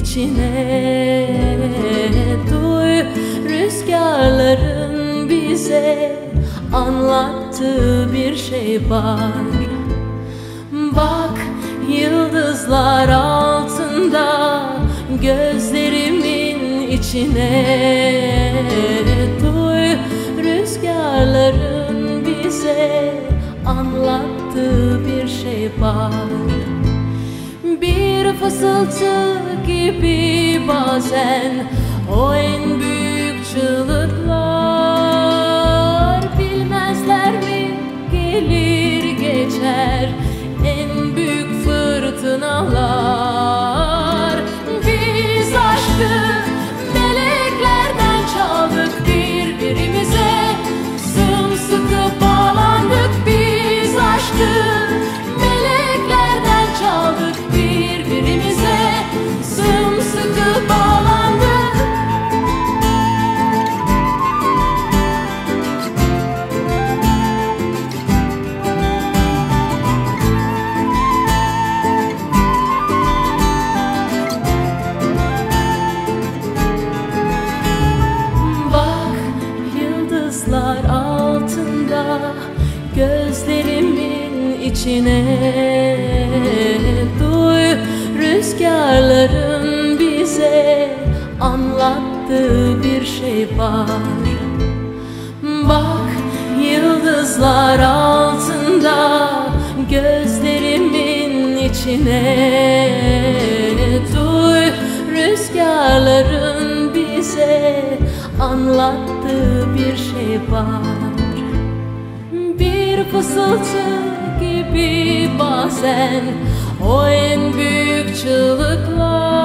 içine. Duy, rüzgarların bize anlattığı bir şey var. Bak, yıldızlar altında gözlerimin içine. Duy, rüzgarların bize anlattığı bir şey var. Bir fısıltı gibi bazen o en büyük çığlıklar. Bilmezler mi gelir geçer en büyük fırtınalar. Biz aşkı meleklerden çaldık birbirimize, sımsıkı bağlandık. Biz aşkı meleklerden çaldık birbirimize, sımsıkı bağlandık. Bak, yıldızlar altında gözlerimin içine. Duy, rüzgarların bize anlattığı bir şey var. Bak, yıldızlar altında gözlerimin içine. Duy, rüzgarların bize anlattığı bir şey var. Bir fısıltı gibi bazen o en büyük çığlıklar.